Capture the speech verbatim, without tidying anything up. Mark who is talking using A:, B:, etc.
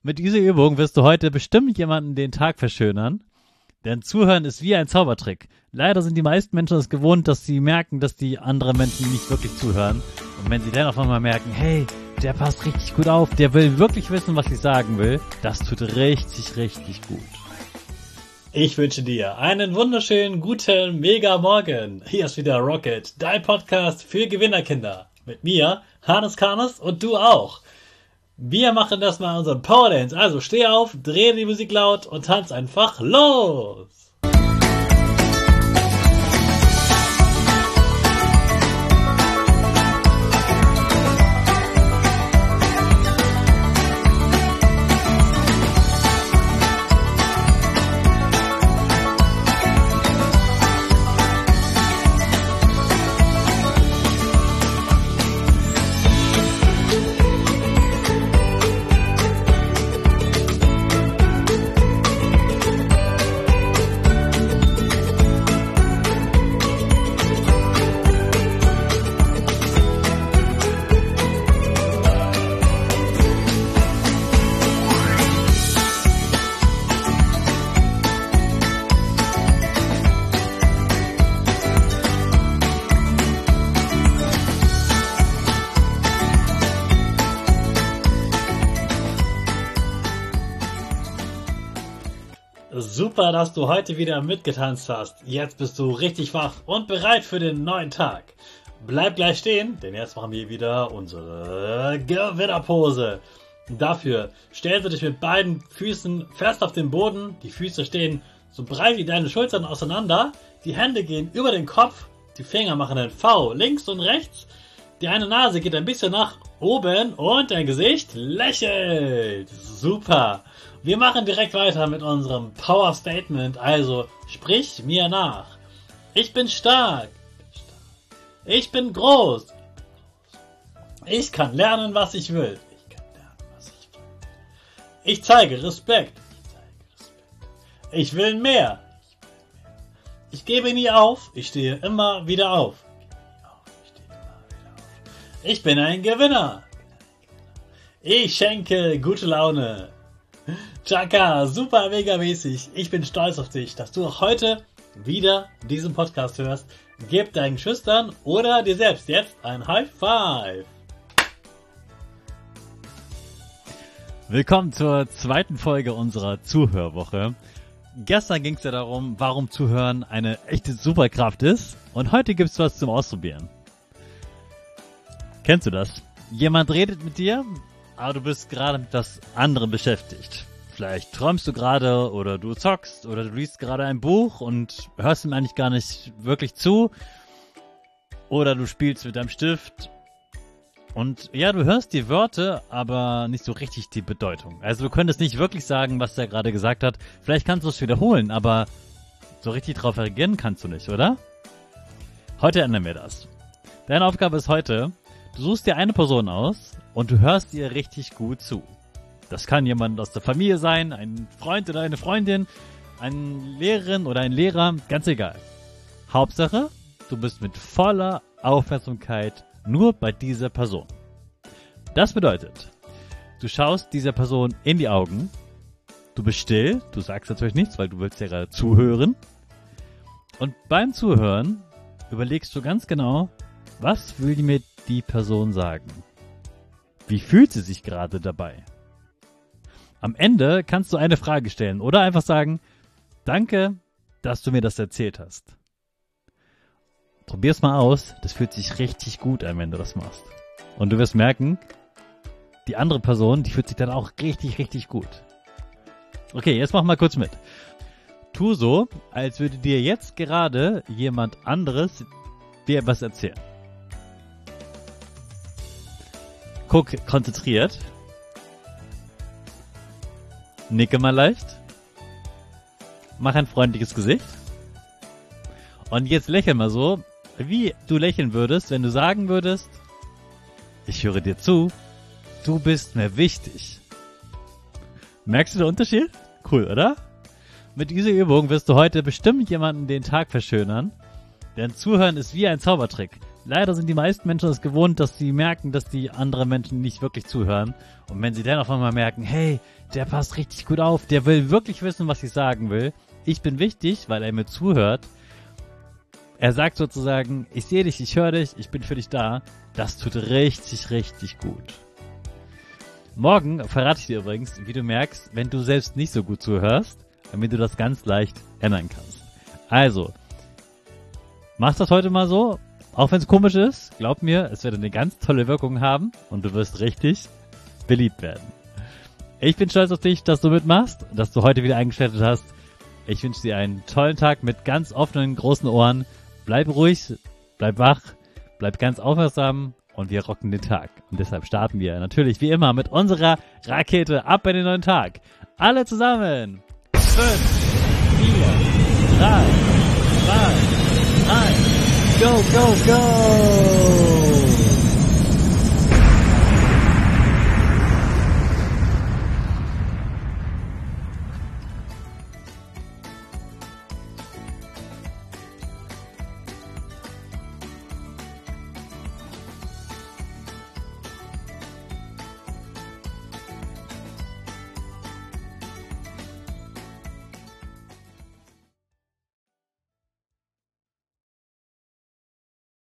A: Mit dieser Übung wirst du heute bestimmt jemanden den Tag verschönern, denn Zuhören ist wie ein Zaubertrick. Leider sind die meisten Menschen es gewohnt, dass sie merken, dass die anderen Menschen nicht wirklich zuhören. Und wenn sie dann auf einmal merken, hey, der passt richtig gut auf, der will wirklich wissen, was ich sagen will, das tut richtig, richtig gut. Ich wünsche dir einen wunderschönen, guten, mega Morgen. Hier ist wieder Rocket, dein Podcast für Gewinnerkinder. Mit mir, Hannes Karnes und du auch. Wir machen das mal unseren Power Dance. Also steh auf, dreh die Musik laut und tanz einfach los. Super, dass du heute wieder mitgetanzt hast. Jetzt bist du richtig wach und bereit für den neuen Tag. Bleib gleich stehen, denn jetzt machen wir wieder unsere Gewinnerpose. Dafür stellst du dich mit beiden Füßen fest auf den Boden. Die Füße stehen so breit wie deine Schultern auseinander. Die Hände gehen über den Kopf. Die Finger machen ein V links und rechts. Die eine Nase geht ein bisschen nach oben und dein Gesicht lächelt. Super. Wir machen direkt weiter mit unserem Power Statement. Also sprich mir nach. Ich bin stark. Ich bin groß. Ich kann lernen, was ich will. Ich kann lernen, was ich will. Ich zeige Respekt. Ich will mehr. Ich gebe nie auf. Ich stehe immer wieder auf. Ich bin ein Gewinner. Ich schenke gute Laune. Chaka, super mega mäßig. Ich bin stolz auf dich, dass du auch heute wieder diesen Podcast hörst. Gib deinen Schüchtern oder dir selbst jetzt ein High Five. Willkommen zur zweiten Folge unserer Zuhörwoche. Gestern ging es ja darum, warum Zuhören eine echte Superkraft ist. Und heute gibt's was zum Ausprobieren. Kennst du das? Jemand redet mit dir, aber du bist gerade mit etwas anderem beschäftigt. Vielleicht träumst du gerade oder du zockst oder du liest gerade ein Buch und hörst ihm eigentlich gar nicht wirklich zu. Oder du spielst mit deinem Stift. Und ja, du hörst die Wörter, aber nicht so richtig die Bedeutung. Also du könntest nicht wirklich sagen, was er gerade gesagt hat. Vielleicht kannst du es wiederholen, aber so richtig drauf reagieren kannst du nicht, oder? Heute ändern wir das. Deine Aufgabe ist heute, du suchst dir eine Person aus und du hörst ihr richtig gut zu. Das kann jemand aus der Familie sein, ein Freund oder eine Freundin, eine Lehrerin oder ein Lehrer, ganz egal. Hauptsache, du bist mit voller Aufmerksamkeit nur bei dieser Person. Das bedeutet, du schaust dieser Person in die Augen, du bist still, du sagst natürlich nichts, weil du willst ja gerade zuhören. Und beim Zuhören überlegst du ganz genau, was will mir die Person sagen? Wie fühlt sie sich gerade dabei? Am Ende kannst du eine Frage stellen oder einfach sagen, danke, dass du mir das erzählt hast. Probier's mal aus, das fühlt sich richtig gut an, wenn du das machst. Und du wirst merken, die andere Person, die fühlt sich dann auch richtig, richtig gut. Okay, jetzt mach mal kurz mit. Tu so, als würde dir jetzt gerade jemand anderes dir etwas erzählen. Guck konzentriert. Nicke mal leicht. Mach ein freundliches Gesicht. Und jetzt lächel mal so, wie du lächeln würdest, wenn du sagen würdest, ich höre dir zu, du bist mir wichtig. Merkst du den Unterschied? Cool, oder? Mit dieser Übung wirst du heute bestimmt jemanden den Tag verschönern, denn Zuhören ist wie ein Zaubertrick. leider sind die meisten Menschen es gewohnt, dass sie merken, dass die anderen Menschen nicht wirklich zuhören. Und wenn sie dann auf einmal merken, hey, der passt richtig gut auf, der will wirklich wissen, was ich sagen will. Ich bin wichtig, weil er mir zuhört. Er sagt sozusagen, ich sehe dich, ich höre dich, ich bin für dich da. Das tut richtig, richtig gut. Morgen verrate ich dir übrigens, wie du merkst, wenn du selbst nicht so gut zuhörst, damit du das ganz leicht ändern kannst. Also, mach das heute mal so, auch wenn es komisch ist. Glaub mir, es wird eine ganz tolle Wirkung haben und du wirst richtig beliebt werden. Ich bin stolz auf dich, dass du mitmachst, dass du heute wieder eingeschaltet hast. Ich wünsche dir einen tollen Tag mit ganz offenen, großen Ohren. Bleib ruhig, bleib wach, bleib ganz aufmerksam und wir rocken den Tag. Und deshalb starten wir natürlich wie immer mit unserer Rakete ab in den neuen Tag. Alle zusammen. fünf, vier, drei, zwei, eins. Go, go, go!